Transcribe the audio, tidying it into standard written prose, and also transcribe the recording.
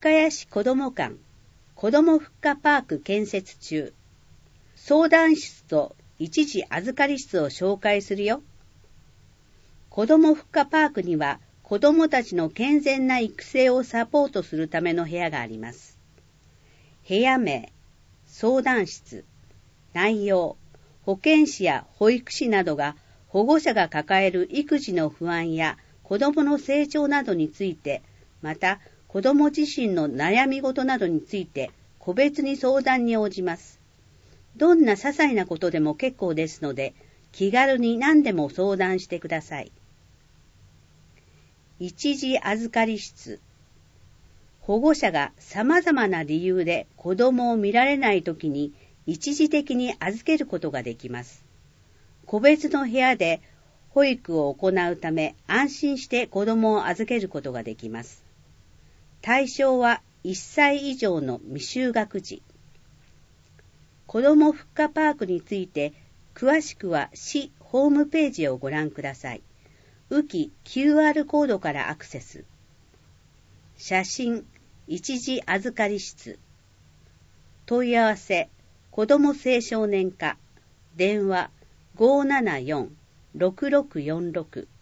深谷市子ども館子ども復課パーク建設中。相談室と一時預かり室を紹介するよ。子ども復課パークには子どもたちの健全な育成をサポートするための部屋があります。部屋名、相談室、内容、保健師や保育士などが保護者が抱える育児の不安や子どもの成長などについて、また子ども自身の悩み事などについて個別に相談に応じます。どんな些細なことでも結構ですので、気軽に何でも相談してください。一時預かり室。保護者が様々な理由で子供を見られないときに一時的に預けることができます。個別の部屋で保育を行うため安心して子供を預けることができます。対象は1歳以上の未就学児。子ども復課パークについて詳しくは市ホームページをご覧ください。浮き QR コードからアクセス。写真、一時預かり室。問い合わせ、子ども青少年課。電話 574-6646